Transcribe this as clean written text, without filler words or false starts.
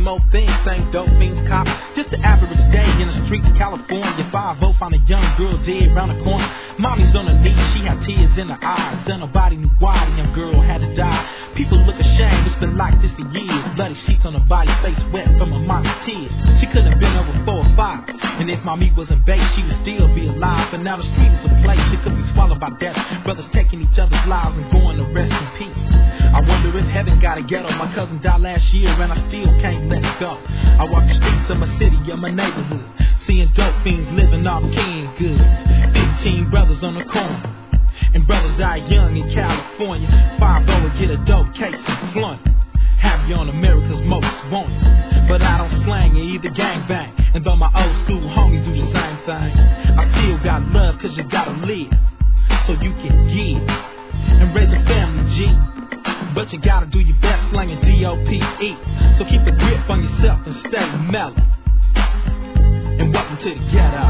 same old thing, same dope fiends cop. Just an average day in the streets of California. 5-0 found a young girl dead round the corner. Mommy's on her knees, she had tears in her eyes. Then nobody knew why the young girl had to die. People look ashamed, it's been like this for years. Bloody sheets on her body, face wet from her mom's tears. She couldn't have been over 4 or 5. And if mommy wasn't baked, she would still be alive. But now the street is a place, it could be swallowed by death. Brothers taking each other's lives and going to rest in peace. I wonder if heaven got a ghetto. My cousin died last year and I still can't let it go. I walk the streets of my city, of my neighborhood, seeing dope fiends living off king good. 15 brothers on the corner, and brothers die young in California. 5-0 and get a dope case and blunt. Have you on America's most wanted. But I don't slang or either gangbang. And though my old school homies do the same thing, I still got love cause you gotta live so you can give and raise a family, G. But you gotta do your best slanging D-O-P-E. So keep a grip on yourself and stay mellow. And welcome to the ghetto.